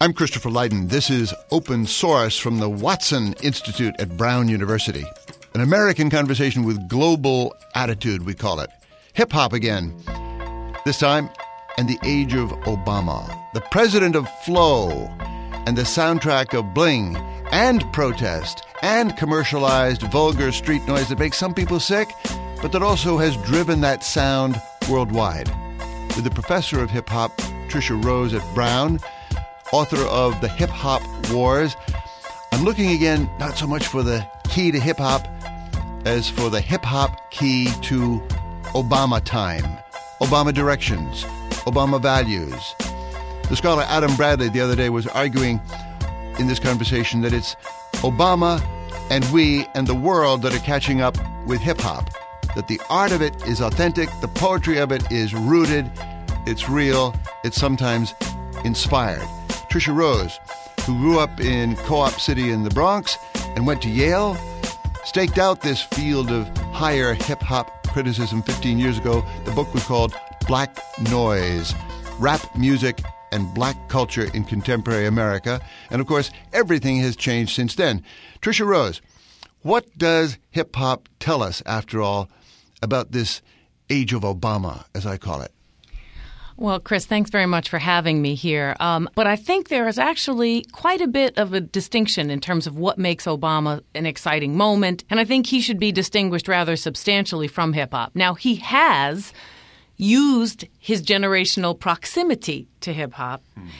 I'm Christopher Lydon. This is Open Source from the Watson Institute at Brown University. An American conversation with global attitude, we call it. Hip-hop again. This time, and the age of Obama. The president of flow and the soundtrack of bling and protest and commercialized vulgar street noise that makes some people sick, but that also has driven that sound worldwide. With the professor of hip-hop, Tricia Rose at Brown, author of The Hip-Hop Wars, I'm looking again not so much for the key to hip-hop as for the hip-hop key to Obama time, Obama directions, Obama values. The scholar Adam Bradley the other day was arguing in this conversation that it's Obama and we and the world that are catching up with hip-hop, that the art of it is authentic, the poetry of it is rooted, it's real, it's sometimes inspired. Tricia Rose, who grew up in Co-op City in the Bronx and went to Yale, staked out this field of higher hip-hop criticism 15 years ago. The book was called Black Noise, Rap Music and Black Culture in Contemporary America. And, of course, everything has changed since then. Tricia Rose, what does hip-hop tell us, after all, about this age of Obama, as I call it? Well, Chris, thanks very much for having me here. But I think there is actually quite a bit of a distinction in terms of what makes Obama an exciting moment. And I think he should be distinguished rather substantially from hip-hop. Now, he has used his generational proximity to hip-hop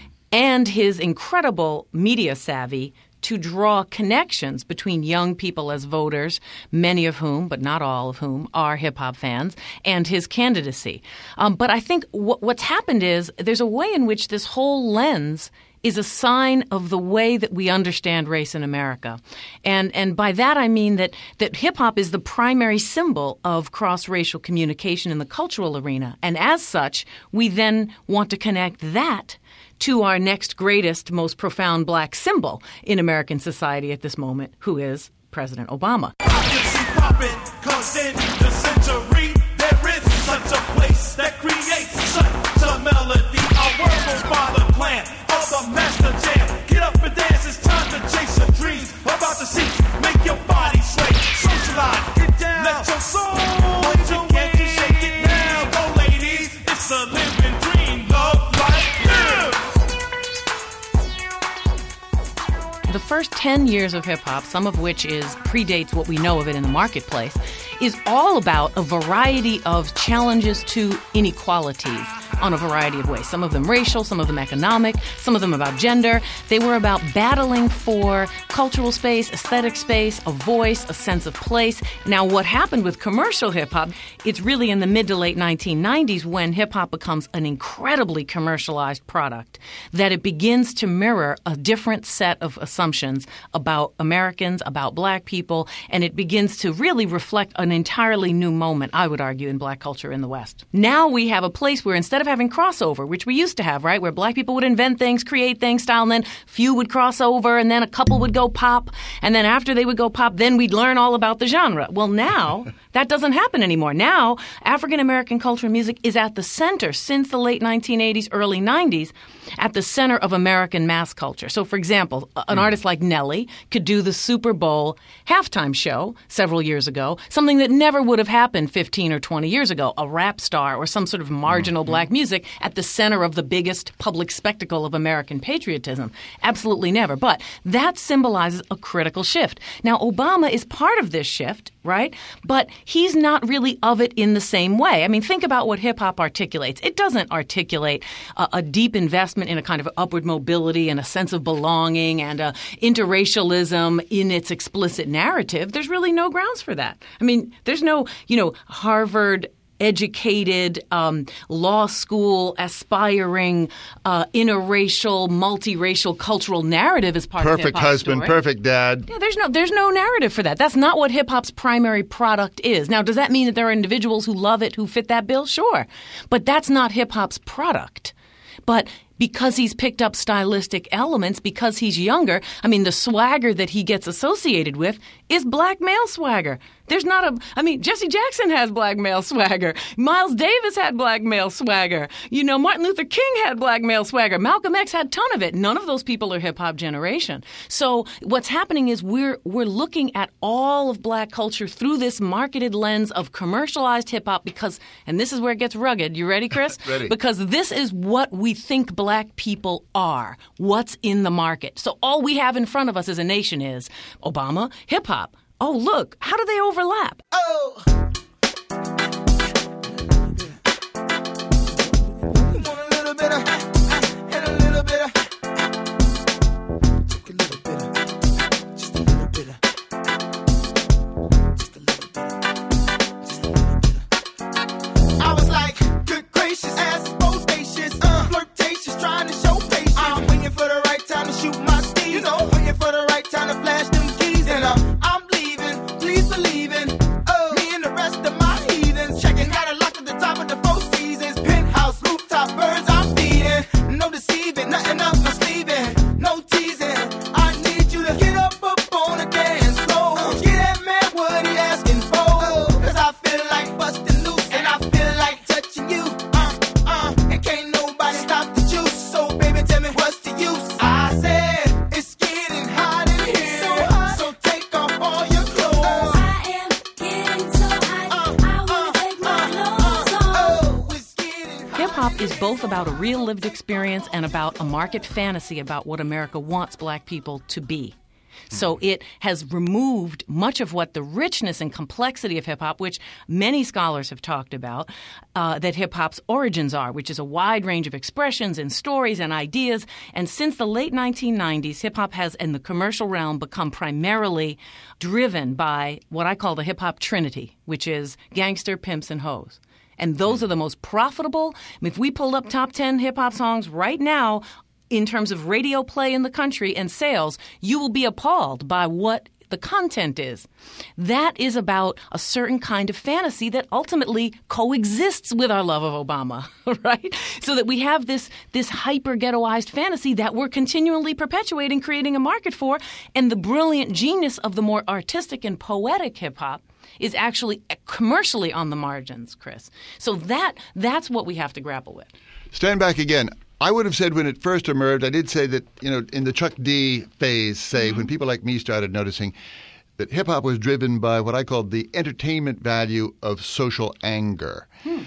and his incredible media savvy to draw connections between young people as voters, many of whom, but not all of whom, are hip-hop fans, and his candidacy. But I think what's happened is there's a way in which this whole lens is a sign of the way that we understand race in America. And by that I mean that hip-hop is the primary symbol of cross-racial communication in the cultural arena. And as such, we then want to connect that to our next greatest, most profound black symbol in American society at this moment, who is President Obama. Cause in the century, there is such a place that creates such a melody. Our world goes by the plan of the master jam. Get up and dance, it's time to chase your dreams. About to see, make your body sway. Socialize, get down, let your soul can't you shake it now? Go ladies, it's a living dream. Love life, live. The first 10 years of hip-hop, some of which predates what we know of it in the marketplace, is all about a variety of challenges to inequalities on a variety of ways. Some of them racial, some of them economic, some of them about gender. They were about battling for cultural space, aesthetic space, a voice, a sense of place. Now, what happened with commercial hip-hop, it's really in the mid to late 1990s when hip-hop becomes an incredibly commercialized product, that it begins to mirror a different set of assumptions about Americans, about black people, and it begins to really reflect an entirely new moment, I would argue, in black culture in the West. Now we have a place where instead of having crossover, which we used to have, right, where black people would invent things, create things, style, and then few would cross over, and then a couple would go pop, and then after they would go pop, then we'd learn all about the genre. Well, now that doesn't happen anymore. Now, African-American culture and music is at the center, since the late 1980s, early 90s, at the center of American mass culture. So, for example, an artist like Nelly could do the Super Bowl halftime show several years ago, something that never would have happened 15 or 20 years ago, a rap star or some sort of marginal black music at the center of the biggest public spectacle of American patriotism. Absolutely never. But that symbolizes a critical shift. Now, Obama is part of this shift, right? But he's not really of it in the same way. I mean, think about what hip-hop articulates. It doesn't articulate a deep investment in a kind of upward mobility and a sense of belonging and interracialism in its explicit narrative. There's really no grounds for that. I mean, there's no, Harvard educated, law school aspiring, interracial, multiracial cultural narrative as part of hip-hop. Perfect husband, story. perfect dad. Yeah, there's no narrative for that. That's not what hip-hop's primary product is. Now, does that mean that there are individuals who love it who fit that bill? Sure. But that's not hip-hop's product. But because he's picked up stylistic elements, because he's younger. I mean, the swagger that he gets associated with is black male swagger. There's not Jesse Jackson has black male swagger. Miles Davis had black male swagger. Martin Luther King had black male swagger. Malcolm X had a ton of it. None of those people are hip-hop generation. So what's happening is we're looking at all of black culture through this marketed lens of commercialized hip-hop because, and this is where it gets rugged. You ready, Chris? Ready. Because this is what we think black people are. What's in the market. So all we have in front of us as a nation is Obama, hip-hop. Oh, look, how do they overlap? Oh. You want a little bit of, and a little bit of, take a little bit of, just a little bit of, just a little bit of, just a little bit of. I was like, good gracious, ass bodacious, flirtatious, trying to show patience. I'm waiting for the right time to shoot my steez, waiting for the right time to flash them keys, and I'm please believing, me and the rest of my heathens. Checking out a lock at the top of the Four Seasons. Penthouse, rooftop, birds I'm feeding. No deceiving, nothing up my sleeving. No teasing, I need you to get up on the dance floor. Get that man what he asking for. Cause I feel like busting loose and I feel like touching you. And can't nobody stop the juice. So baby, tell me what's the use. I said, it's getting hot in here. So hot, so take off all your clothes. Hip-hop is both about a real lived experience and about a market fantasy about what America wants black people to be. So it has removed much of what the richness and complexity of hip-hop, which many scholars have talked about, that hip-hop's origins are, which is a wide range of expressions and stories and ideas. And since the late 1990s, hip-hop has, in the commercial realm, become primarily driven by what I call the hip-hop trinity, which is gangster, pimps, and hoes. And those are the most profitable. If we pulled up top 10 hip-hop songs right now, in terms of radio play in the country and sales, you will be appalled by what the content is. That is about a certain kind of fantasy that ultimately coexists with our love of Obama, right? So that we have this hyper-ghettoized fantasy that we're continually perpetuating, creating a market for, and the brilliant genius of the more artistic and poetic hip-hop is actually commercially on the margins, Chris. So that's what we have to grapple with. Stand back again. I would have said when it first emerged, I did say that, in the Chuck D phase, when people like me started noticing that hip-hop was driven by what I called the entertainment value of social anger.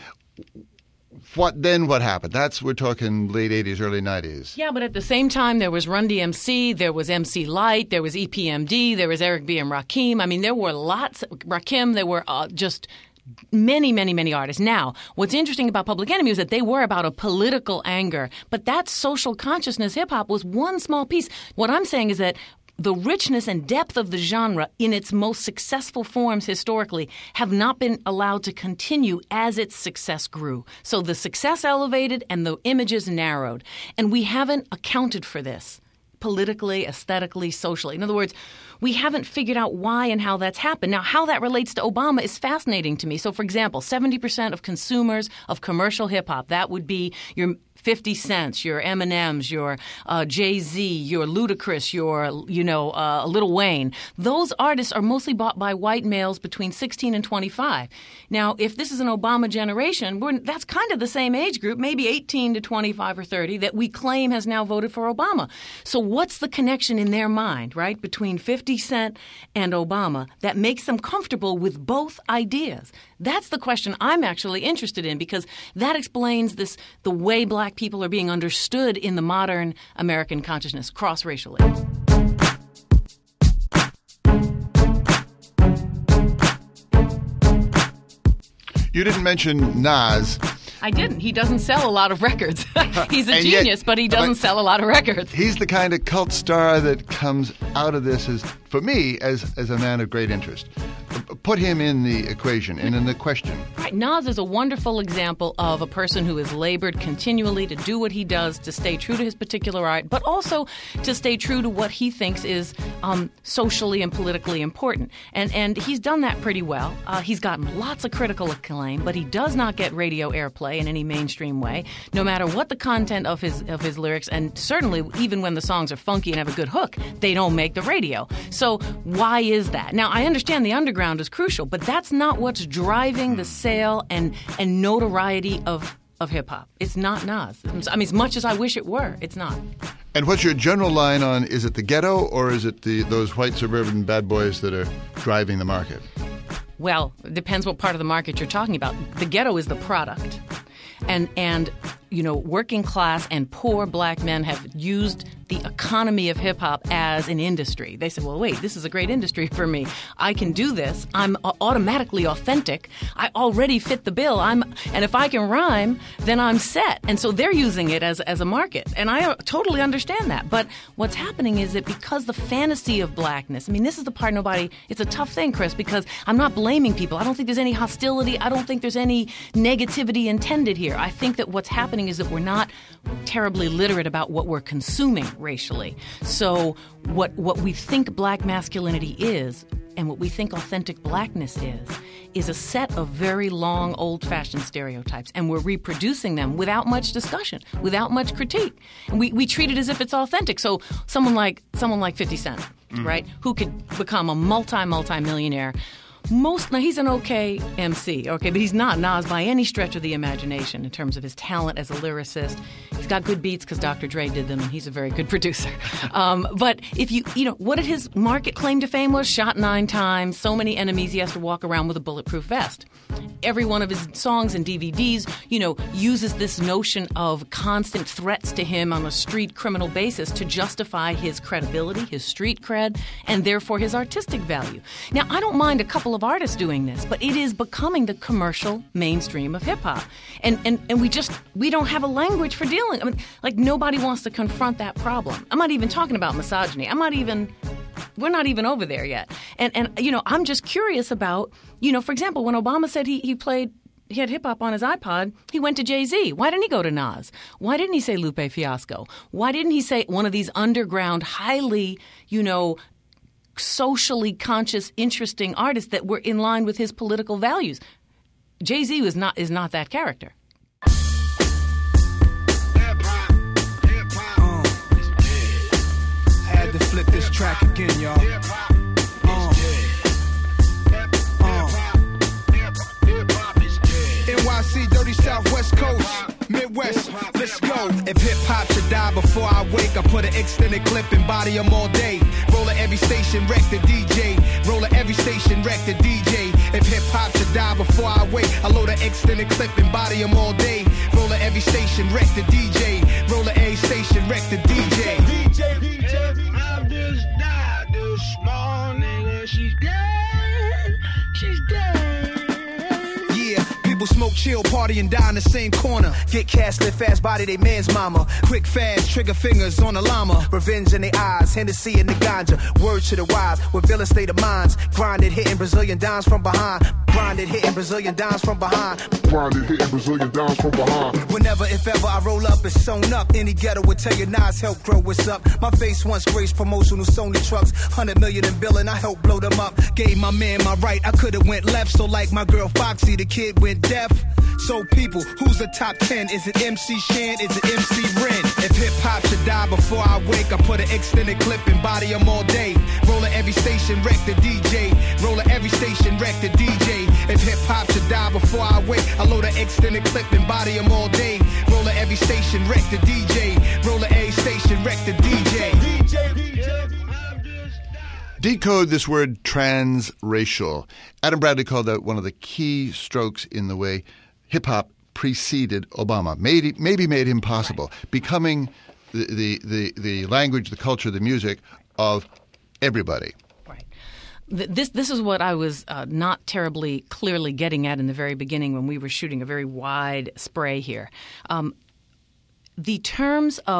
What happened? We're talking late 80s, early 90s. Yeah, but at the same time, there was Run DMC, there was MC Lyte, there was EPMD, there was Eric B. and Rakim. I mean, there were lots. Rakim, there were just many, many, many artists. Now, what's interesting about Public Enemy is that they were about a political anger, but that social consciousness hip-hop was one small piece. What I'm saying is that the richness and depth of the genre in its most successful forms historically have not been allowed to continue as its success grew. So the success elevated and the images narrowed. And we haven't accounted for this politically, aesthetically, socially. In other words, we haven't figured out why and how that's happened. Now, how that relates to Obama is fascinating to me. So, for example, 70% of consumers of commercial hip-hop, that would be your 50 Cents, your Eminems, your Jay-Z, your Ludacris, your, Lil Wayne. Those artists are mostly bought by white males between 16 and 25. Now, if this is an Obama generation, that's kind of the same age group, maybe 18 to 25 or 30, that we claim has now voted for Obama. So what's the connection in their mind, right, between 50 Cent and Obama that makes them comfortable with both ideas? That's the question I'm actually interested in, because that explains the way black people are being understood in the modern American consciousness, cross-racially. You didn't mention Nas. I didn't. He doesn't sell a lot of records. He's a genius, but he doesn't sell a lot of records. He's the kind of cult star that comes out of this, for me, as a man of great interest. put him in the equation and in the question. Right. Nas is a wonderful example of a person who has labored continually to do what he does, to stay true to his particular art, but also to stay true to what he thinks is socially and politically important. And he's done that pretty well. He's gotten lots of critical acclaim, but he does not get radio airplay in any mainstream way, no matter what the content of his lyrics, and certainly even when the songs are funky and have a good hook, they don't make the radio. So why is that? Now, I understand the underground is crucial, but that's not what's driving the sale and notoriety of hip-hop. It's not Nas. I mean, as much as I wish it were, it's not. And what's your general line on, is it the ghetto or is it those white suburban bad boys that are driving the market? Well, it depends what part of the market you're talking about. The ghetto is the product. And you know, working class and poor black men have used the economy of hip-hop as an industry. They said, well, wait, this is a great industry for me. I can do this. I'm automatically authentic. I already fit the bill. And if I can rhyme, then I'm set. And so they're using it as a market. And I totally understand that. But what's happening is that because the fantasy of blackness, I mean, this is the part it's a tough thing, Chris, because I'm not blaming people. I don't think there's any hostility. I don't think there's any negativity intended here. I think that what's happening is that we're not terribly literate about what we're consuming racially. So what we think black masculinity is and what we think authentic blackness is a set of very long, old-fashioned stereotypes, and we're reproducing them without much discussion, without much critique. And we treat it as if it's authentic. So someone like 50 Cent, right, who could become a multi-millionaire. Now, he's an okay MC, okay, but he's not Nas by any stretch of the imagination in terms of his talent as a lyricist. He's got good beats because Dr. Dre did them, and he's a very good producer. But if what did his market claim to fame was? Shot 9 times, so many enemies, he has to walk around with a bulletproof vest. Every one of his songs and DVDs, uses this notion of constant threats to him on a street criminal basis to justify his credibility, his street cred, and therefore his artistic value. Now, I don't mind a couple of artists doing this, but it is becoming the commercial mainstream of hip-hop. And we don't have a language for dealing. I mean, like, nobody wants to confront that problem. I'm not even talking about misogyny. We're not even over there yet. And I'm just curious about, for example, when Obama said he had hip-hop on his iPod, he went to Jay-Z. Why didn't he go to Nas? Why didn't he say Lupe Fiasco? Why didn't he say one of these underground, highly, socially conscious, interesting artists that were in line with his political values? Jay-Z is not that character. Had to flip this track again, y'all. NYC, dirty Southwest Coast, Midwest, let's go. If hip-hop should die before I wake, I put an extended clip and body them all day. Roller every station, wreck the DJ. Roller every station, wreck the DJ. If hip-hop should die before I wake, I load an extended clip and body them all day. Roller every station, wreck the DJ. Roller every station, wreck the DJ. I just died this morning and she's dead. She's dead. People smoke, chill, party, and die in the same corner. Get cash, live fast, body they man's mama. Quick, fast, trigger fingers on the llama. Revenge in their eyes, Hennessy in the ganja. Word to the wise, with villain state of minds. Grinded, hitting Brazilian dimes from behind. Grinded, hitting Brazilian dimes from behind. Grinded, hitting Brazilian dimes from behind. Whenever, if ever, I roll up, it's sewn up. Any ghetto would tell you Nas help grow what's up. My face once graced promotional Sony trucks. 100 million in billing, I helped blow them up. Gave my man my right, I could've went left. So like my girl Foxy, the kid went deaf. So people, who's the top 10? Is it MC Shan? Is it MC Ren? If hip-hop should die before I wake, I put an extended clip and body them all day. Roller every station, wreck the DJ. Roller every station, wreck the DJ. If hip-hop should die before I wake, I load an extended clip and body them all day. Roller every station, wreck the DJ. Roller every station, wreck the DJ. Decode this word transracial. Adam Bradley called out one of the key strokes in the way hip-hop preceded Obama, maybe made him possible, becoming the language, the culture, the music of everybody. Right. This is what I was not terribly clearly getting at in the very beginning when we were shooting a very wide spray here. The terms of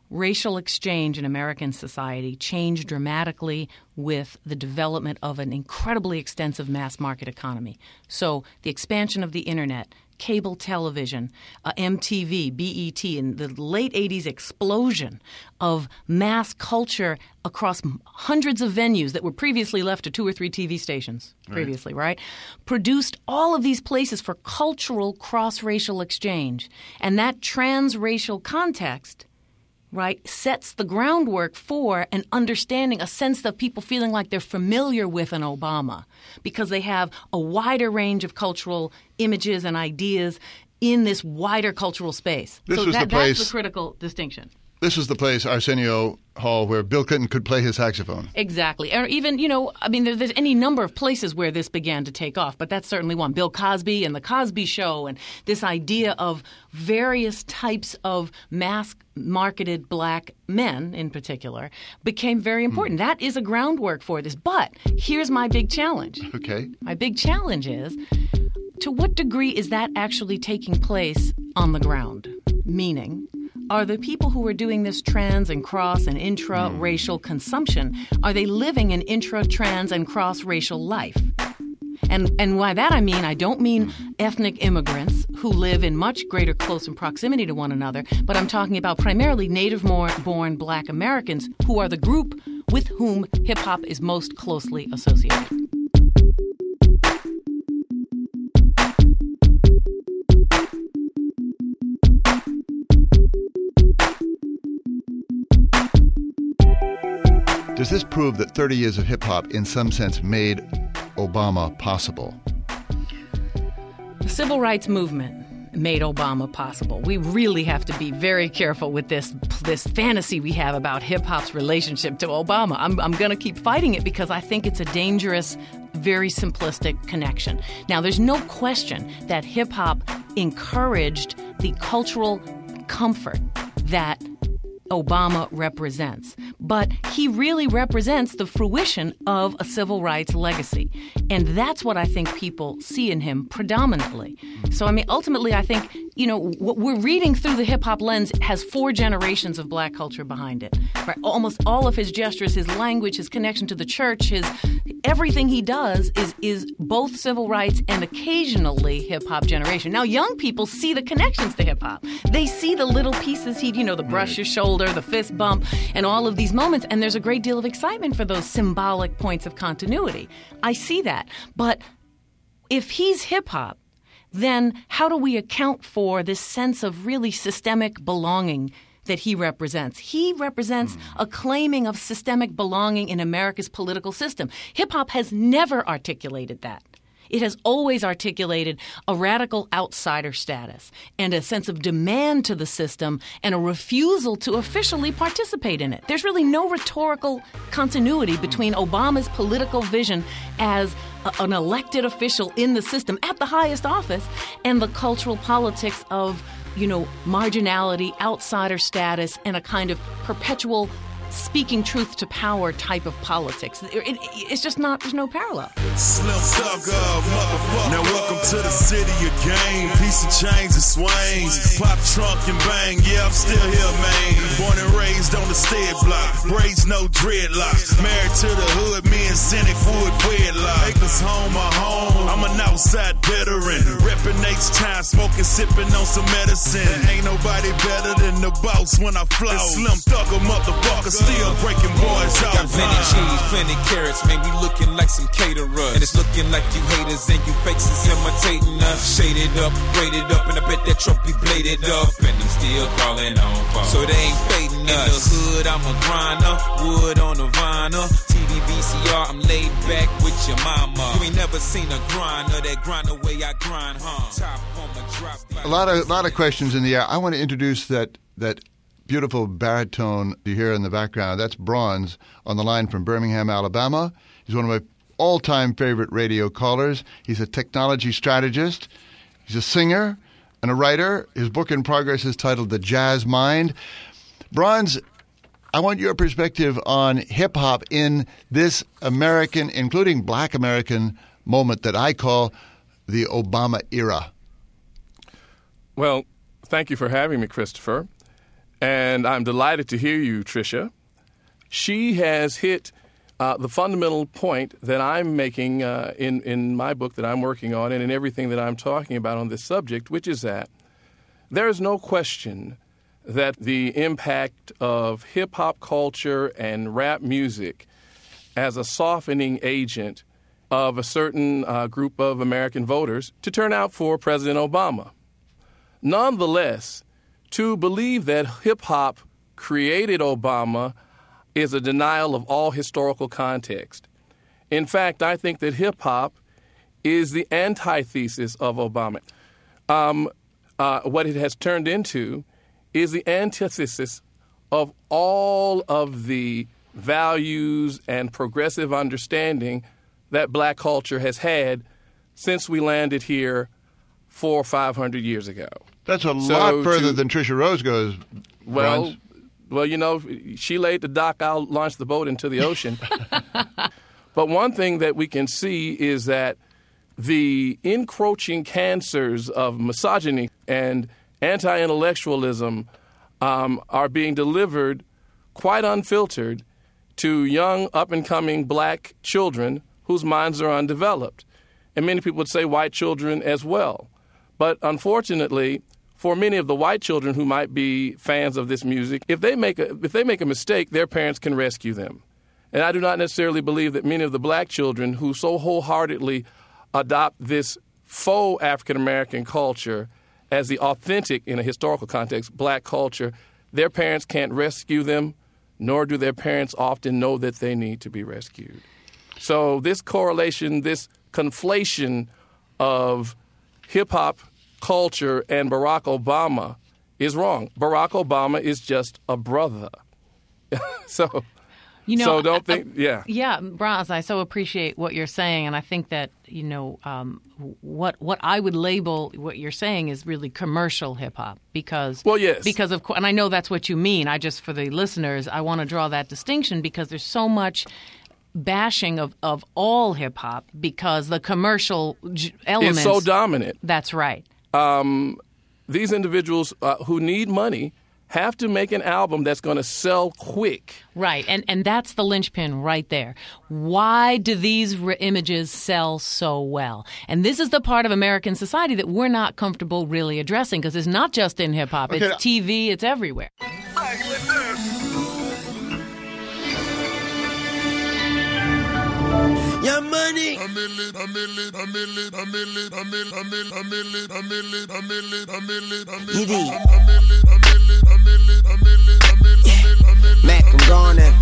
racial exchange in American society changed dramatically with the development of an incredibly extensive mass market economy. So the expansion of the internet, cable television, MTV, BET, and the late 80s explosion of mass culture across hundreds of venues that were previously left to 2 or 3 TV stations previously, right? Produced all of these places for cultural cross-racial exchange. And that transracial context, right, sets the groundwork for an understanding, a sense of people feeling like they're familiar with an Obama because they have a wider range of cultural images and ideas in this wider cultural space. That's the critical distinction. This was the place, Arsenio Hall, where Bill Clinton could play his saxophone. Exactly. Or even, there's any number of places where this began to take off, but that's certainly one. Bill Cosby and The Cosby Show and this idea of various types of mass-marketed black men, in particular, became very important. That is a groundwork for this. But here's my big challenge. Okay. My big challenge is, to what degree is that actually taking place on the ground? Meaning, are the people who are doing this trans and cross and intra-racial consumption, are they living an intra, trans, and cross-racial life? And by that I don't mean ethnic immigrants who live in much greater close and proximity to one another, but I'm talking about primarily native-born black Americans who are the group with whom hip-hop is most closely associated. Does this prove that 30 years of hip-hop, in some sense, made Obama possible? The civil rights movement made Obama possible. We really have to be very careful with this fantasy we have about hip-hop's relationship to Obama. I'm going to keep fighting it because I think it's a dangerous, very simplistic connection. Now, there's no question that hip-hop encouraged the cultural comfort that Obama represents. But he really represents the fruition of a civil rights legacy. And that's what I think people see in him predominantly. So, ultimately, I think, what we're reading through the hip-hop lens has 4 generations of black culture behind it. Right? Almost all of his gestures, his language, his connection to the church, everything he does is both civil rights and occasionally hip-hop generation. Now, young people see the connections to hip-hop. They see the little pieces, the brush your shoulder, the fist bump, and all of these moments, and there's a great deal of excitement for those symbolic points of continuity. I see that. But if he's hip-hop, then how do we account for this sense of really systemic belonging that he represents? He represents a claiming of systemic belonging in America's political system. Hip-hop has never articulated that. It has always articulated a radical outsider status and a sense of demand to the system and a refusal to officially participate in it. There's really no rhetorical continuity between Obama's political vision as an elected official in the system at the highest office and the cultural politics of, marginality, outsider status, and a kind of perpetual speaking truth to power type of politics. It's just not, there's no parallel. Slim Thugger, motherfucker. Now welcome to the city of game. Piece of chains and swings. Pop trunk and bang. Yeah, I'm still here, man. Born and raised on the stead block. Braids, no dreadlocks. Married to the hood, me and Cynic Wood wedlock. Acres home, my home. I'm an outside veteran. Reppin' H-Time, smoking, sipping on some medicine. Ain't nobody better than the boss when I flow. Slim Thugger, motherfucker. Still breaking boys off. Got plenty cheese, plenty carrots, man, we looking like some caterers. And it's looking like you haters and you fakes is imitating us. Shaded up, braided up, and I bet that truck be bladed up. And I'm still crawling on far. So they ain't fading us. In the hood, I'm a grinder, wood on the vinyl. TV VCR, I'm laid back with your mama. You ain't never seen a grinder that grind the way I grind, Top on my drop. A lot of questions in the air. I want to introduce that beautiful baritone you hear in the background. That's Bronze on the line from Birmingham, Alabama. He's one of my all-time favorite radio callers. He's a technology strategist. He's a singer and a writer. His book in progress is titled The Jazz Mind. Bronze, I want your perspective on hip-hop in this American, including black American, moment that I call the Obama era. Well, thank you for having me, Christopher. And I'm delighted to hear you, Tricia. She has hit the fundamental point that I'm making in my book that I'm working on and in everything that I'm talking about on this subject, which is that there is no question that the impact of hip-hop culture and rap music as a softening agent of a certain group of American voters to turn out for President Obama. Nonetheless, to believe that hip-hop created Obama is a denial of all historical context. In fact, I think that hip-hop is the antithesis of Obama. What it has turned into is the antithesis of all of the values and progressive understanding that black culture has had since we landed here 400 or 500 years ago. That's a lot further than Tricia Rose goes. Well, she laid the dock, I'll launch the boat into the ocean. But one thing that we can see is that the encroaching cancers of misogyny and anti-intellectualism are being delivered quite unfiltered to young, up-and-coming black children whose minds are undeveloped. And many people would say white children as well. But unfortunately, for many of the white children who might be fans of this music, if they make a mistake, their parents can rescue them. And I do not necessarily believe that many of the black children who so wholeheartedly adopt this faux African-American culture as the authentic, in a historical context, black culture, their parents can't rescue them, nor do their parents often know that they need to be rescued. So this correlation, this conflation of hip-hop culture and Barack Obama is wrong. Barack Obama is just a brother. So don't think, yeah. Yeah, Bronze, I so appreciate what you're saying, and I think that, what I would label what you're saying is really commercial hip-hop because... Well, yes. Because of, and I know that's what you mean. For the listeners, I want to draw that distinction because there's so much bashing of all hip-hop because the commercial elements... It's so dominant. That's right. These individuals who need money have to make an album that's going to sell quick. Right, and that's the linchpin right there. Why do these images sell so well? And this is the part of American society that we're not comfortable really addressing because it's not just in hip-hop. Okay. It's TV, it's everywhere. Your money. Mac, I'm gone now.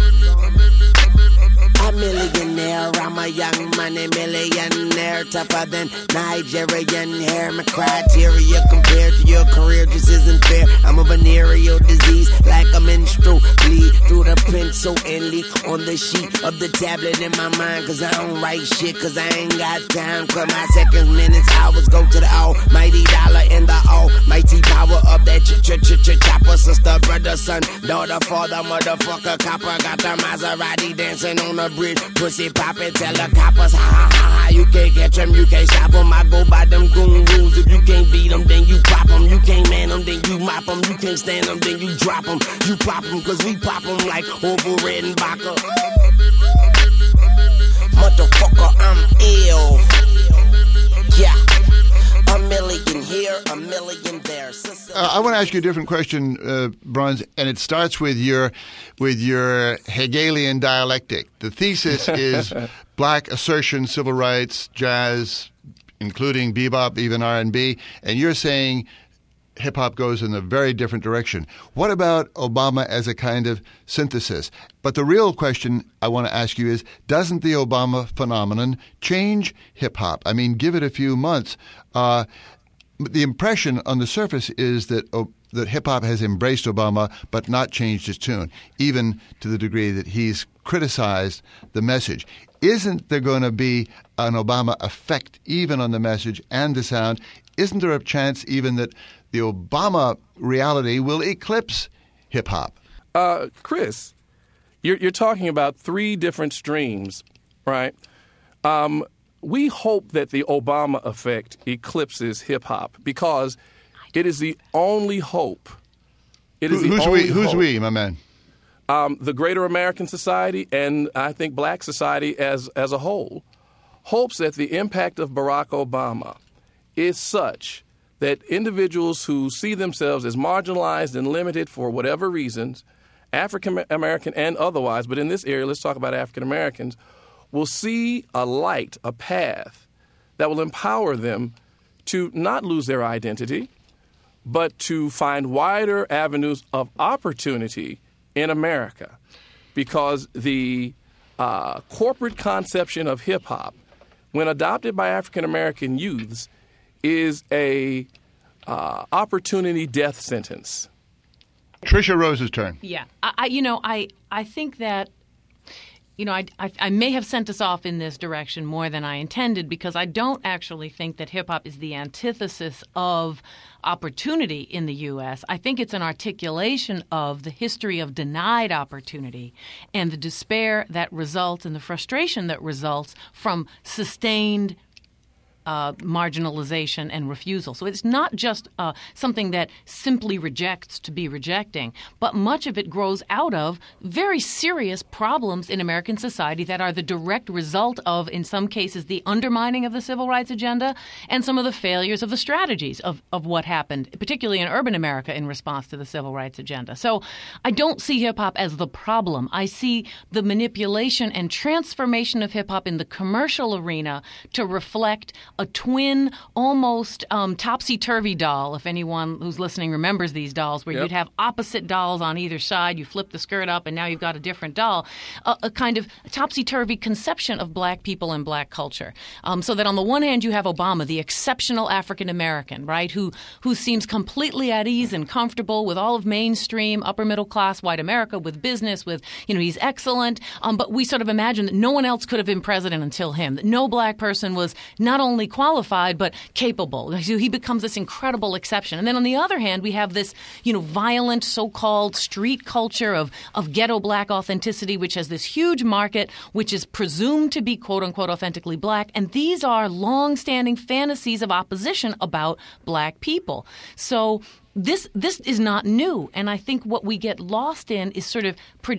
A millionaire, I'm a young money millionaire, tougher than Nigerian hair. My criteria compared to your career just isn't fair. I'm a venereal disease, like a menstrual bleed through the pencil and leak on the sheet of the tablet in my mind. Cause I don't write shit, cause I ain't got time. Cause my seconds, minutes, hours go to the almighty dollar and the almighty power of that chopper. Sister, brother, son, daughter, father, motherfucker, copper. Got the Maserati dancing on the bridge, pussy poppin', tell the coppers, ha ha ha ha, you can't catch them, you can't stop them, I go by them goon rules, if you can't beat them, then you pop them, you can't man them, then you mop them, you can't stand them, then you drop them, you pop them, cause we pop them like Orville Redenbacher. Motherfucker, I'm ill, yeah. A million here, a million there. I want to ask you a different question, Bronze, and it starts with your Hegelian dialectic. The thesis is black assertion, civil rights, jazz, including bebop, even R&B, and you're saying hip-hop goes in a very different direction. What about Obama as a kind of synthesis? But the real question I want to ask you is, doesn't the Obama phenomenon change hip-hop? I mean, give it a few months. The impression on the surface is that hip-hop has embraced Obama but not changed its tune, even to the degree that he's criticized the message. Isn't there going to be an Obama effect even on the message and the sound? Isn't there a chance even that the Obama reality will eclipse hip-hop? Chris, you're talking about three different streams, right? We hope that the Obama effect eclipses hip-hop because it is the only hope It is the only Who's hope. we, my man? The greater American society, and I think black society as a whole, hopes that the impact of Barack Obama is such that individuals who see themselves as marginalized and limited for whatever reasons, African American and otherwise, but in this area, let's talk about African Americans, will see a light, a path that will empower them to not lose their identity, but to find wider avenues of opportunity in America. Because the corporate conception of hip-hop, when adopted by African American youths, is a opportunity death sentence. Tricia Rose's turn. Yeah. I think that, I may have sent us off in this direction more than I intended, because I don't actually think that hip-hop is the antithesis of opportunity in the U.S. I think it's an articulation of the history of denied opportunity and the despair that results and the frustration that results from sustained marginalization and refusal. So it's not just something that simply rejects to be rejecting, but much of it grows out of very serious problems in American society that are the direct result of, in some cases, the undermining of the civil rights agenda and some of the failures of the strategies of what happened, particularly in urban America in response to the civil rights agenda. So I don't see hip-hop as the problem. I see the manipulation and transformation of hip-hop in the commercial arena to reflect a twin, almost topsy-turvy doll, if anyone who's listening remembers these dolls, where you'd have opposite dolls on either side. You flip the skirt up, and now you've got a different doll. A kind of topsy-turvy conception of black people and black culture. So that on the one hand, you have Obama, the exceptional African-American, right, who seems completely at ease and comfortable with all of mainstream, upper-middle-class white America, with business, with, he's excellent. But we sort of imagine that no one else could have been president until him, that no black person was not only qualified but capable. So he becomes this incredible exception. And then on the other hand, we have this, violent so-called street culture of ghetto black authenticity, which has this huge market, which is presumed to be quote-unquote authentically black. And these are long-standing fantasies of opposition about black people. So this is not new. And I think what we get lost in is sort of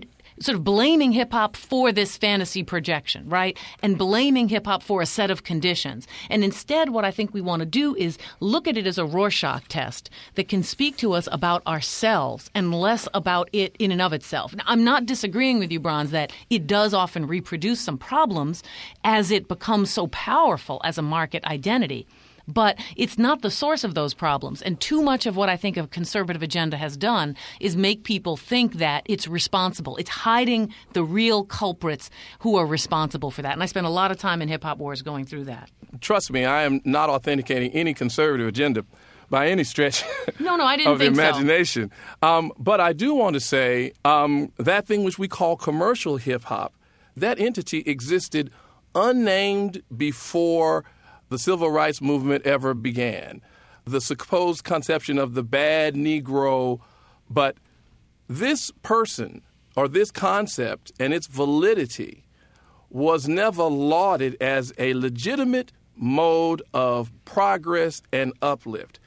blaming hip-hop for this fantasy projection, right? And blaming hip-hop for a set of conditions. And instead, what I think we want to do is look at it as a Rorschach test that can speak to us about ourselves and less about it in and of itself. Now, I'm not disagreeing with you, Bronze, that it does often reproduce some problems as it becomes so powerful as a market identity. But it's not the source of those problems. And too much of what I think a conservative agenda has done is make people think that it's responsible. It's hiding the real culprits who are responsible for that. And I spent a lot of time in Hip Hop Wars going through that. Trust me, I am not authenticating any conservative agenda by any stretch no, I didn't of the think imagination. So. But I do want to say that thing which we call commercial hip-hop, that entity existed unnamed before the civil rights movement ever began. The supposed conception of the bad Negro, but this person or this concept and its validity was never lauded as a legitimate mode of progress and uplift.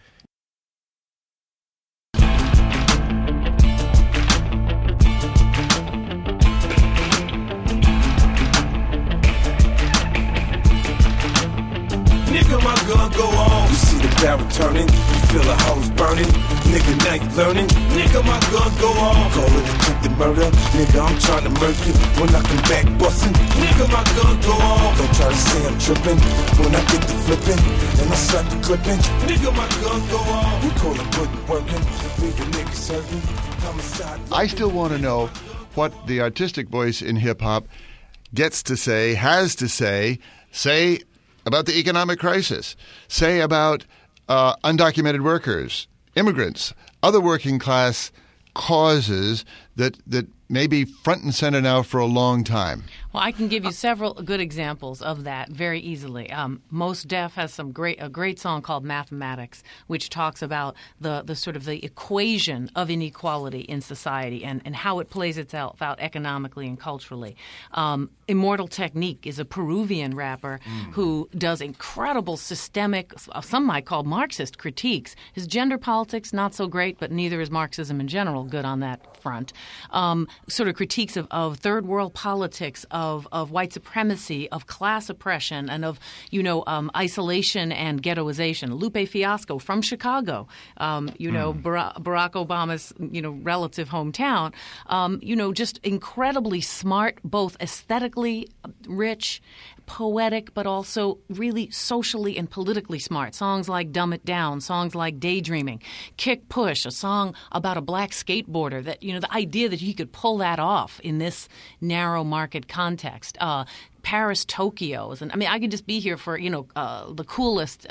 Nigga, my gun go off. You see the barrel turning, you feel the hose burning. Nigga, now you learning. Nigga, my gun go off. Call it attempted murder. Nigga, I'm trying to murder you when I come back bustin'. Nigga, my gun go off. Don't try to say I'm tripping when I get the flipping and I start the clipping. Nigga, my gun go off. We call it good working. Leave the niggas hurting. Homicide. I still want to know what the artistic voice in hip-hop gets to say, has to say about the economic crisis, say about undocumented workers, immigrants, other working class causes that maybe front and center now for a long time. Well, I can give you several good examples of that very easily. Mos Def has a great song called Mathematics, which talks about the sort of the equation of inequality in society and how it plays itself out economically and culturally. Immortal Technique is a Peruvian rapper who does incredible systemic, some might call Marxist critiques. His gender politics, not so great, but neither is Marxism in general good on that front. Sort of critiques of third world politics, of white supremacy, of class oppression, and of, isolation and ghettoization. Lupe Fiasco from Chicago, Barack Obama's, relative hometown, just incredibly smart, both aesthetically rich, poetic, but also really socially and politically smart. Songs like Dumb It Down, songs like Daydreaming, Kick Push, a song about a black skateboarder that, the idea that he could pull that off in this narrow market context. Paris, Tokyo, and I could just be here for, the coolest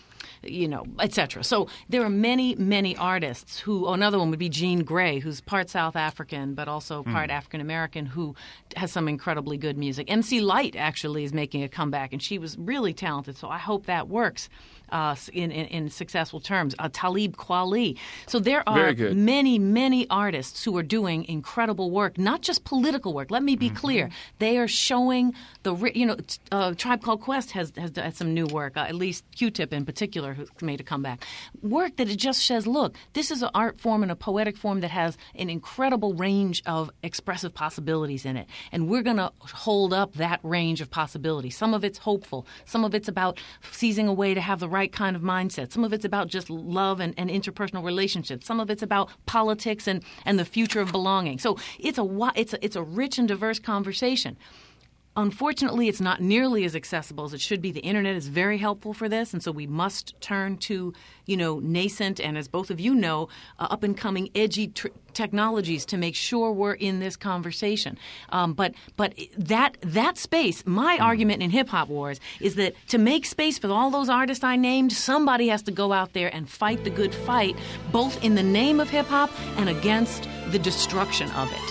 etc. So there are many, many artists who, another one would be Jean Grey, who's part South African but also part African American, who has some incredibly good music. MC Lyte actually is making a comeback, and she was really talented, so I hope that works in successful terms. Talib Kweli. So there are many, many artists who are doing incredible work, not just political work. Let me be clear. They are showing Tribe Called Quest has some new work, at least Q-Tip in particular, who's made a comeback. Work that it just says, look, this is an art form and a poetic form that has an incredible range of expressive possibilities in it. And we're going to hold up that range of possibilities. Some of it's hopeful. Some of it's about seizing a way to have the right kind of mindset. Some of it's about just love and interpersonal relationships. Some of it's about politics and the future of belonging. So it's a rich and diverse conversation. Unfortunately, it's not nearly as accessible as it should be. The internet is very helpful for this, and so we must turn to, nascent and, as both of you know, up-and-coming edgy technologies to make sure we're in this conversation. But that space, my argument in Hip Hop Wars is that to make space for all those artists I named, somebody has to go out there and fight the good fight, both in the name of hip-hop and against the destruction of it.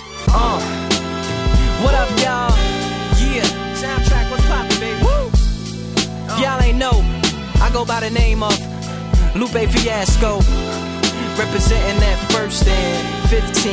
What up, y'all? Yeah, soundtrack, what's poppin', baby? Woo! Y'all ain't know, I go by the name of Lupe Fiasco, representing that first and 15.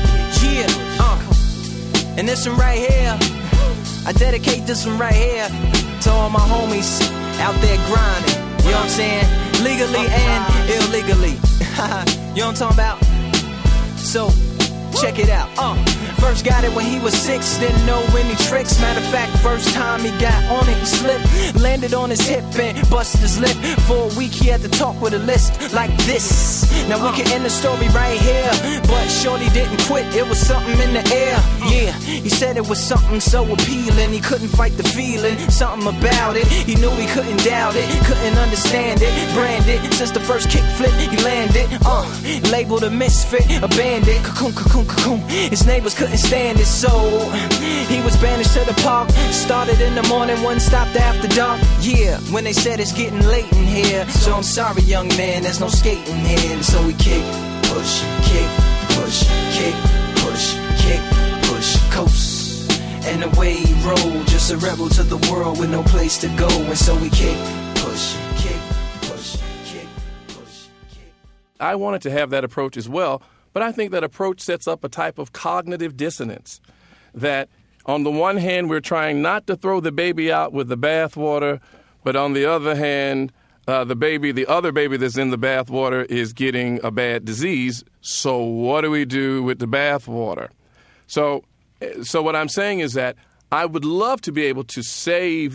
Yeah, and this one right here, I dedicate this one right here to all my homies out there grinding. You know what I'm saying? Legally and illegally. You know what I'm talking about? So, check it out. First got it when he was 6, didn't know any tricks. Matter of fact, first time he got on it, he slipped. Landed on his hip and busted his lip. For a week he had to talk with a list like this. Now we can end the story right here, but shorty didn't quit, it was something in the air. Yeah, he said it was something so appealing, he couldn't fight the feeling, something about it. He knew he couldn't doubt it, couldn't understand it. Branded, since the first kick flip he landed. Labeled a misfit, a bandit. Cocoon, cocoon, cocoon. His neighbors couldn't stand it, so he was banished to the park. Started in the morning, one stopped after dark. Yeah, when they said it's getting late in here, so I'm sorry, young man, there's no skating here. And so we kick, push, kick, push, kick, push, kick, push, coast. And away he rolled, just a rebel to the world with no place to go. And so we kick, push, kick, push, kick, push, kick. I wanted to have that approach as well. But I think that approach sets up a type of cognitive dissonance that on the one hand, we're trying not to throw the baby out with the bathwater, but on the other hand, the other baby that's in the bathwater is getting a bad disease. So what do we do with the bathwater? So what I'm saying is that I would love to be able to save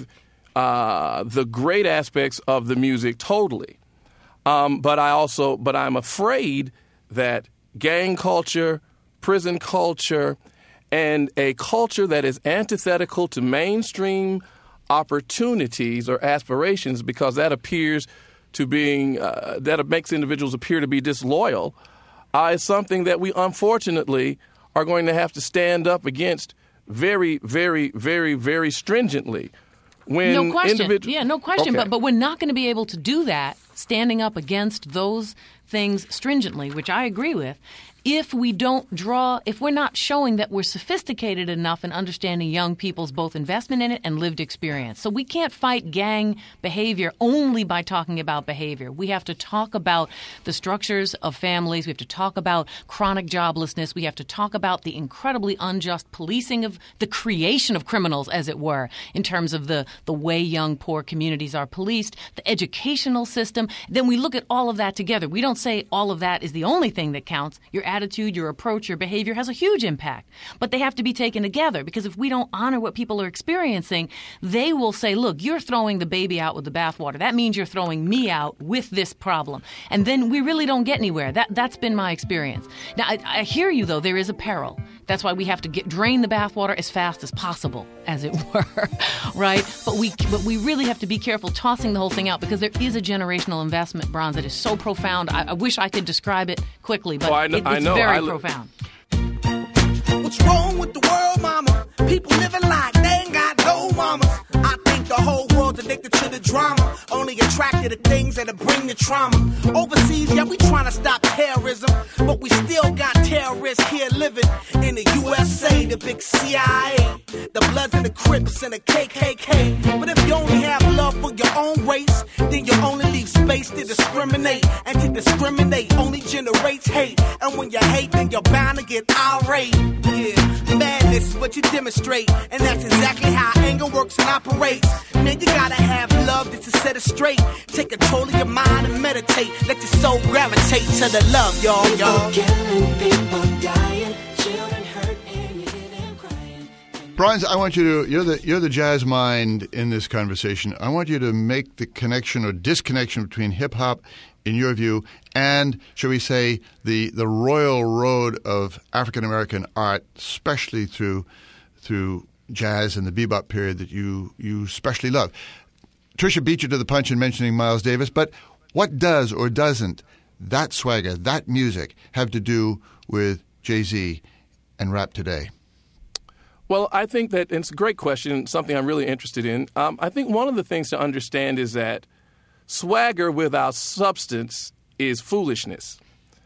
the great aspects of the music totally. But I'm afraid that gang culture, prison culture, and a culture that is antithetical to mainstream opportunities or aspirations, because that appears to being that makes individuals appear to be disloyal, is something that we unfortunately are going to have to stand up against very, very, very, very stringently. No question. No question. Okay. But we're not going to be able to do that standing up against those things stringently, which I agree with, if we're not showing that we're sophisticated enough in understanding young people's both investment in it and lived experience. So we can't fight gang behavior only by talking about behavior. We have to talk about the structures of families. We have to talk about chronic joblessness. We have to talk about the incredibly unjust policing of the creation of criminals, as it were, in terms of the way young, poor communities are policed, the educational system. Then we look at all of that together. We don't say all of that is the only thing that counts. Your attitude, your approach, your behavior has a huge impact. But they have to be taken together, because if we don't honor what people are experiencing, they will say, look, you're throwing the baby out with the bathwater. That means you're throwing me out with this problem. And then we really don't get anywhere. That's been my experience. Now, I hear you, though. There is a peril. That's why we have to drain the bathwater as fast as possible, as it were, right? But we really have to be careful tossing the whole thing out, because there is a generational investment, Bronze, that is so profound. I wish I could describe it quickly, but it's very profound. What's wrong with the world, mama? People living like they ain't got no mamas. I think the whole world's addicted to the drama, only attracted to things that'll bring the trauma. Overseas, yeah, we trying to stop terrorism, but we still got terrorists here living in the USA, the big CIA, the Bloods and the Crips and the KKK. But if you only have love for your own race, then you only leave space to discriminate. And to discriminate only generates hate. And when you hate, then you're bound to get irate. Yeah, madness is what you demonstrate, and that's exactly how anger works and operates. Man, you gotta have love just to set it straight. Take control of your mind and meditate. Let your soul gravitate to the love, y'all. People killing, people dying, children hurt, and you hear them crying. Bronze, I want you to, you're the jazz mind in this conversation. I want you to make the connection or disconnection between hip-hop, in your view, and, shall we say, the royal road of African-American art, especially through jazz and the bebop period that you especially love. Tricia beat you to the punch in mentioning Miles Davis, but what does or doesn't that swagger, that music, have to do with Jay-Z and rap today? Well, I think that it's a great question, something I'm really interested in. I think one of the things to understand is that swagger without substance is foolishness.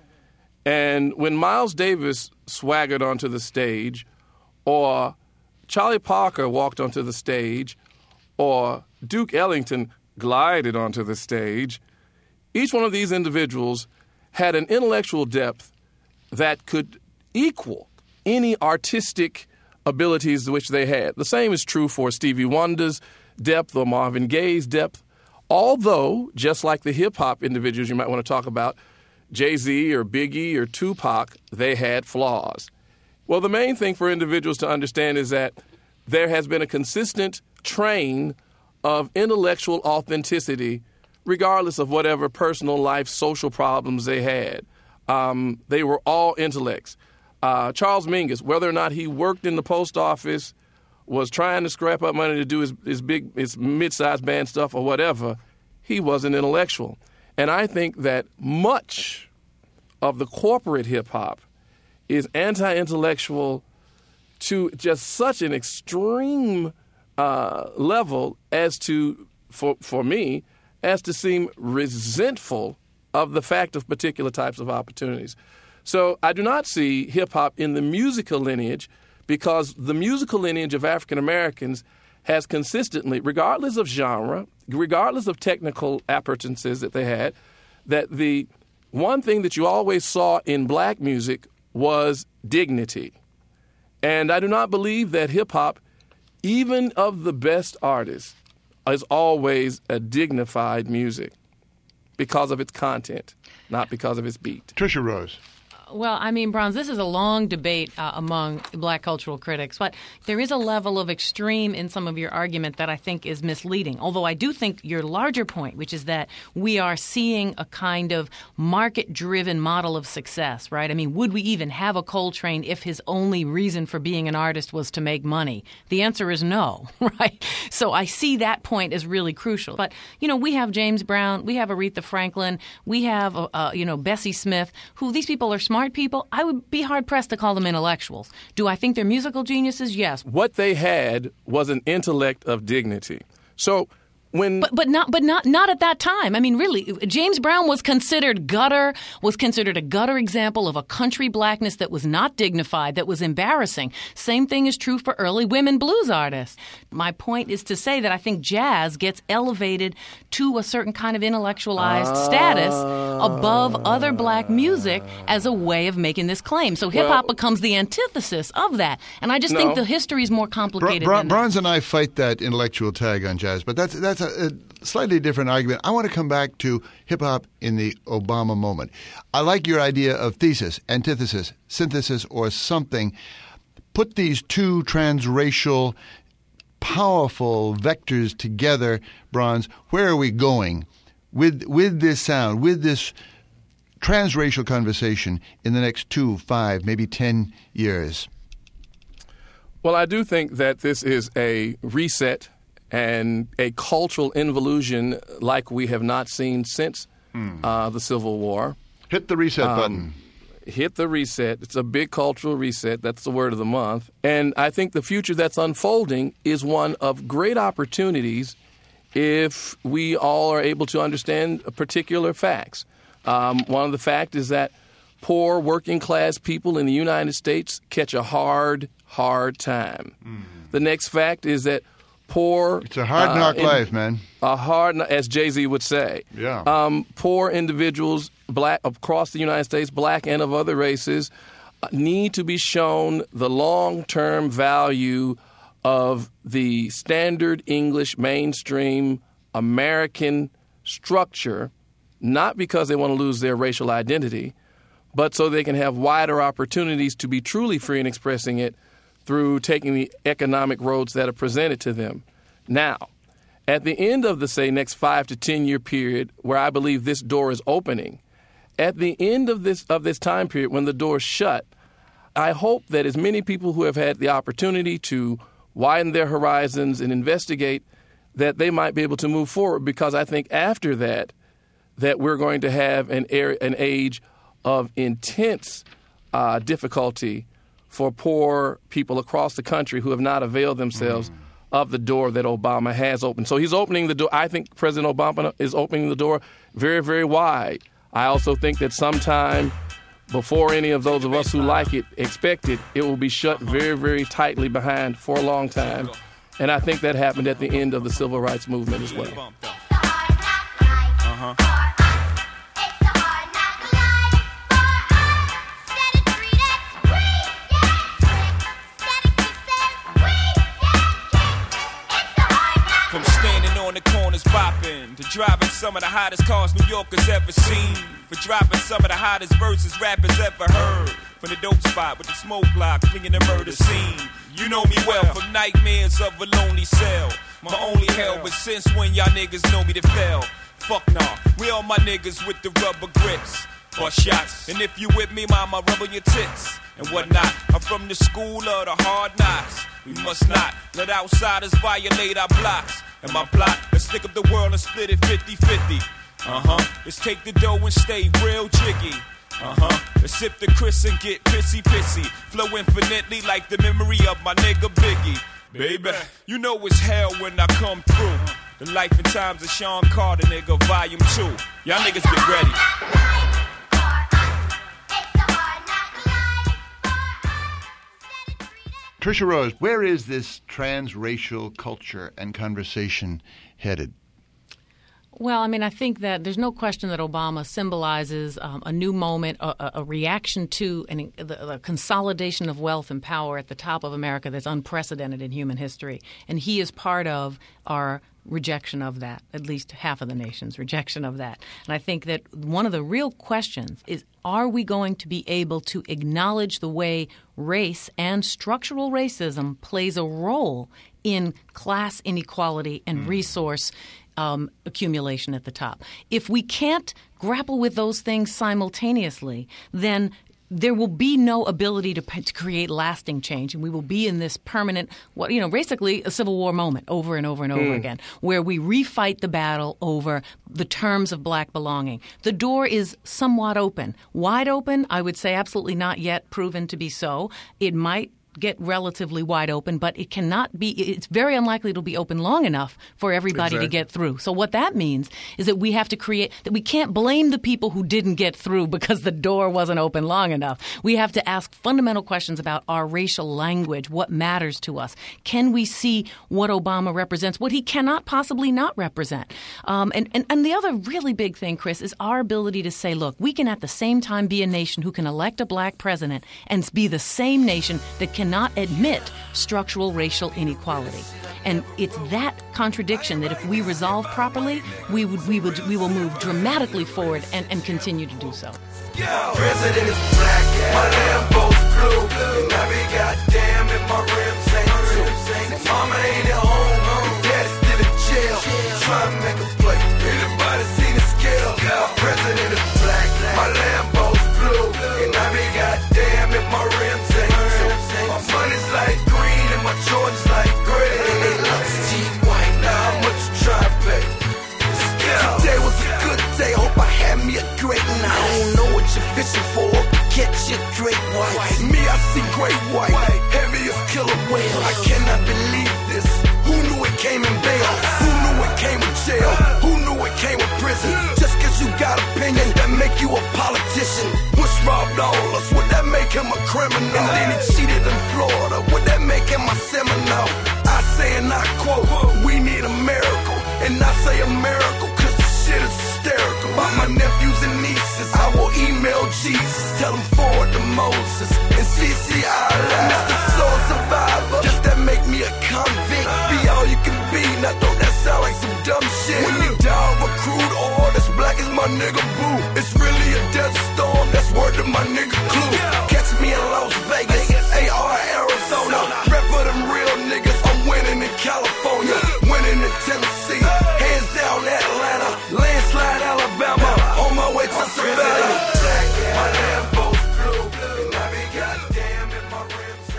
And when Miles Davis swaggered onto the stage, or Charlie Parker walked onto the stage, or Duke Ellington glided onto the stage, each one of these individuals had an intellectual depth that could equal any artistic abilities which they had. The same is true for Stevie Wonder's depth or Marvin Gaye's depth. Although, just like the hip-hop individuals you might want to talk about, Jay-Z or Biggie or Tupac, they had flaws. Well, the main thing for individuals to understand is that there has been a consistent train of intellectual authenticity regardless of whatever personal life, social problems they had. They were all intellects. Charles Mingus, whether or not he worked in the post office, was trying to scrap up money to do his mid-sized band stuff or whatever, he was an intellectual. And I think that much of the corporate hip-hop is anti-intellectual to just such an extreme level as to, for me, as to seem resentful of the fact of particular types of opportunities. So I do not see hip-hop in the musical lineage, because the musical lineage of African Americans has consistently, regardless of genre, regardless of technical appurtenances that they had, that the one thing that you always saw in black music was dignity. And I do not believe that hip-hop, even of the best artists, is always a dignified music because of its content, not because of its beat. Tricia Rose. Well, I mean, Bronze, this is a long debate among black cultural critics, but there is a level of extreme in some of your argument that I think is misleading. Although I do think your larger point, which is that we are seeing a kind of market-driven model of success, right? I mean, would we even have a Coltrane if his only reason for being an artist was to make money? The answer is no, right? So I see that point as really crucial. But, you know, we have James Brown, we have Aretha Franklin, we have, Bessie Smith, who these people are smart people. I would be hard-pressed to call them intellectuals. Do I think they're musical geniuses? Yes. What they had was an intellect of dignity. So But not at that time. I mean, really, James Brown was considered a gutter example of a country blackness that was not dignified, that was embarrassing. Same thing is true for early women blues artists. My point is to say that I think jazz gets elevated to a certain kind of intellectualized status above other black music as a way of making this claim. So hip-hop becomes the antithesis of that. And I just think the history is more complicated than that. Barnes and I fight that intellectual tag on jazz, but that's a slightly different argument. I want to come back to hip-hop in the Obama moment. I like your idea of thesis, antithesis, synthesis, or something. Put these two transracial, powerful vectors together, Bronze. Where are we going with this sound, with this transracial conversation in the next 2, 5, maybe 10 years? Well, I do think that this is a reset and a cultural involution like we have not seen since the Civil War. Hit the reset button. Hit the reset. It's a big cultural reset. That's the word of the month. And I think the future that's unfolding is one of great opportunities if we all are able to understand particular facts. One of the facts is that poor working-class people in the United States catch a hard time. The next fact is that it's a hard knock life, man. As Jay-Z would say. Yeah. Poor individuals, black across the United States, black and of other races, need to be shown the long-term value of the standard English mainstream American structure, not because they want to lose their racial identity, but so they can have wider opportunities to be truly free in expressing it through taking the economic roads that are presented to them. Now, at the end of the, say, next 5 to 10 year period, where I believe this door is opening, at the end of this time period when the door is shut, I hope that as many people who have had the opportunity to widen their horizons and investigate, that they might be able to move forward, because I think after that we're going to have an age of intense difficulty for poor people across the country who have not availed themselves of the door that Obama has opened. So he's opening the door. I think President Obama is opening the door very, very wide. I also think that sometime before any of those of us who like it expect it, it will be shut very, very tightly behind for a long time. And I think that happened at the end of the civil rights movement as well. From standing on the corners bopping to driving some of the hottest cars New Yorkers ever seen, for dropping some of the hottest verses rappers ever heard, from the dope spot with the smoke block flinging the murder scene. You know me well from nightmares of a lonely cell. My only hell, but since when y'all niggas know me to fail? Fuck nah, we all my niggas with the rubber grips or shots. And if you with me, mama, rub on your tits and whatnot. I'm from the school of the hard knocks. We must not let outsiders violate our blocks. And my plot, let's stick up the world and split it 50-50. Let's take the dough and stay real jiggy. Let's sip the Chris and get pissy. Flow infinitely like the memory of my nigga Biggie. Baby, you know it's hell when I come through. The life and times of Sean Carter, nigga, volume 2. Y'all niggas get ready. Tricia Rose, where is this transracial culture and conversation headed? Well, I mean, I think that there's no question that Obama symbolizes a new moment, a reaction to the consolidation of wealth and power at the top of America that's unprecedented in human history. And he is part of our rejection of that, at least half of the nation's rejection of that. And I think that one of the real questions is, are we going to be able to acknowledge the way race and structural racism plays a role in class inequality and resource accumulation at the top? If we can't grapple with those things simultaneously, then there will be no ability to create lasting change, and we will be in this permanent, basically a Civil War moment over and over and over again, where we refight the battle over the terms of black belonging. The door is somewhat open. Wide open, I would say absolutely not yet proven to be so. It might get relatively wide open, but it cannot be. It's very unlikely it'll be open long enough for everybody to get through. So what that means is that we have to create that we can't blame the people who didn't get through because the door wasn't open long enough. We have to ask fundamental questions about our racial language, what matters to us. Can we see what Obama represents, what he cannot possibly not represent? And the other really big thing, Chris, is our ability to say, look, we can at the same time be a nation who can elect a black president and be the same nation that cannot admit structural racial inequality. And it's that contradiction that if we resolve properly, we will move dramatically forward and continue to do so. President is black, my Lambo's blue, and I be goddamn if my rims ain't too. Mama ain't at home, daddy's still in jail, trying to make a play. Anybody seen the scale? My president is black, my Lambo's blue, and I be goddamn if my rims ain't too. My money's like green and my Jordans like gray. Steve White, now how much you try to pay? Today was a good day, hope I had me a great night. I don't know what you're fishing for, catch your great white. Me, I see great white, heavy as killer whales. I cannot believe this. Who knew it came in bail? Who knew it came with jail? Who knew it came with prison? Just cause you got opinions that make you a politician. Bush robbed all us, would that make him a criminal? And then he cheated in Florida, would that make him a Seminole? I say and I quote, we need a miracle. And I say a miracle cause the shit is hysterical. About my nephews and nieces, I will email Jesus, tell him forward to Moses. And CC Ireland, Mr. Soul Survivor, does that make me a convict? Be all you can be, now don't that sound like some dumb shit? When you die of a crude oil that's black as my nigga Boo, it's really a desert storm, that's word to my nigga Clue. Catch me in Las Vegas, AR Arizona, rep for them real niggas, I'm winning in California, winning in Tennessee, hands down Atlanta, landslide Alabama, on my way to Savannah. My Lambo's blue, and I be goddamn if my rims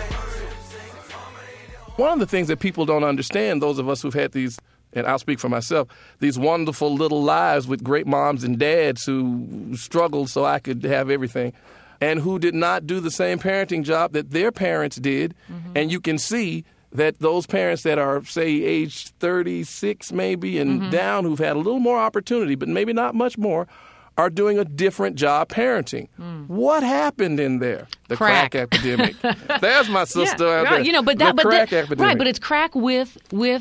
ain't. One of the things that people don't understand, those of us who've had these, and I'll speak for myself, these wonderful little lives with great moms and dads who struggled so I could have everything, and who did not do the same parenting job that their parents did. And you can see that those parents that are, say, age 36 maybe and down, who've had a little more opportunity, but maybe not much more, are doing a different job parenting. What happened in there? The crack epidemic. There's my sister out there. You know, but the crack epidemic. Right, but it's crack with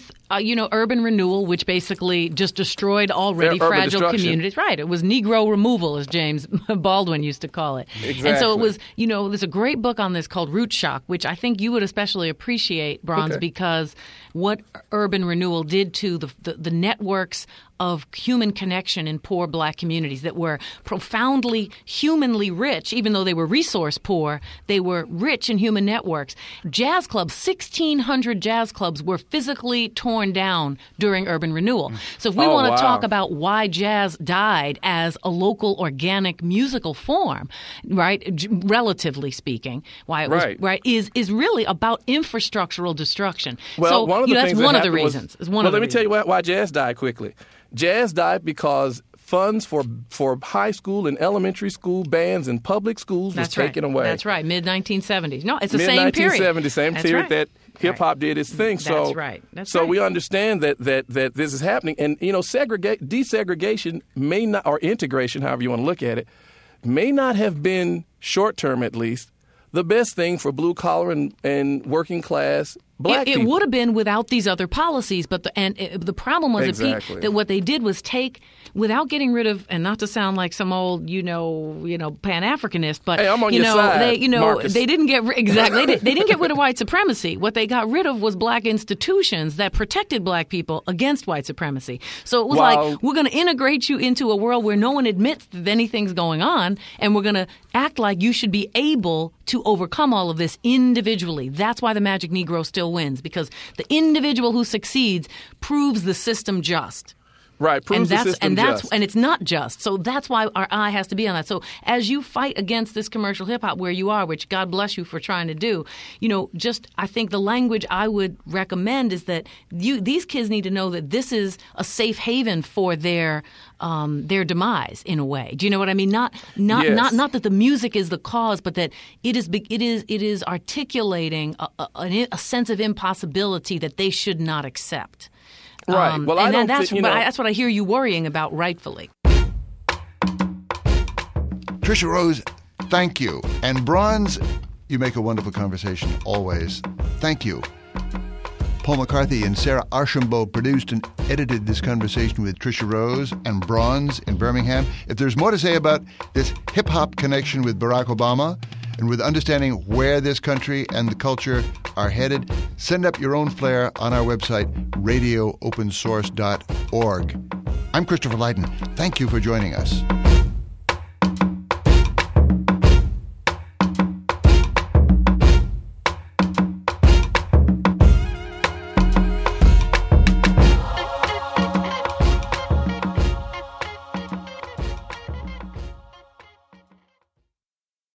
urban renewal, which basically just destroyed already fragile communities. Right. It was Negro removal, as James Baldwin used to call it. Exactly. And so it was, there's a great book on this called Root Shock, which I think you would especially appreciate, Bronze, because what urban renewal did to the networks of human connection in poor black communities that were profoundly humanly rich, even though they were resource poor, they were rich in human networks. Jazz clubs, 1,600 jazz clubs were physically torn down during urban renewal. So if we want to talk about why jazz died as a local organic musical form, right, relatively speaking, why it was, is really about infrastructural destruction. Well, so, that's one of the reasons. Let me tell you why jazz died quickly. Jazz died because funds for high school and elementary school bands in public schools was taken away. That's right, mid-1970s. No, it's the same period. Mid-1970s, same period that hip-hop did its thing. That's right. So we understand that this is happening. And, desegregation may not, or integration, however you want to look at it, may not have been, short-term at least, the best thing for blue-collar and working-class black people. It would have been without these other policies, but the problem was that what they did was take, without getting rid of, and not to sound like some old, Pan-Africanist, but hey, I'm on your side, Marcus. They didn't get they didn't get rid of white supremacy. What they got rid of was black institutions that protected black people against white supremacy. So it was like, we're going to integrate you into a world where no one admits that anything's going on, and we're going to act like you should be able to overcome all of this individually. That's why the Magic Negro still wins, because the individual who succeeds proves the system just. Right, proves the system just. And it's not just. So that's why our eye has to be on that. So as you fight against this commercial hip-hop where you are, which God bless you for trying to do, I think the language I would recommend is that these kids need to know that this is a safe haven for their demise in a way. Do you know what I mean? Not that the music is the cause, but that it is articulating a sense of impossibility that they should not accept. Right. Well, that's what I hear you worrying about, rightfully. Tricia Rose, thank you. And Bronze, you make a wonderful conversation always. Thank you. Paul McCarthy and Sarah Archambault produced and edited this conversation with Tricia Rose and Bronze in Birmingham. If there's more to say about this hip-hop connection with Barack Obama and with understanding where this country and the culture are headed, send up your own flair on our website, radioopensource.org. I'm Christopher Lydon. Thank you for joining us.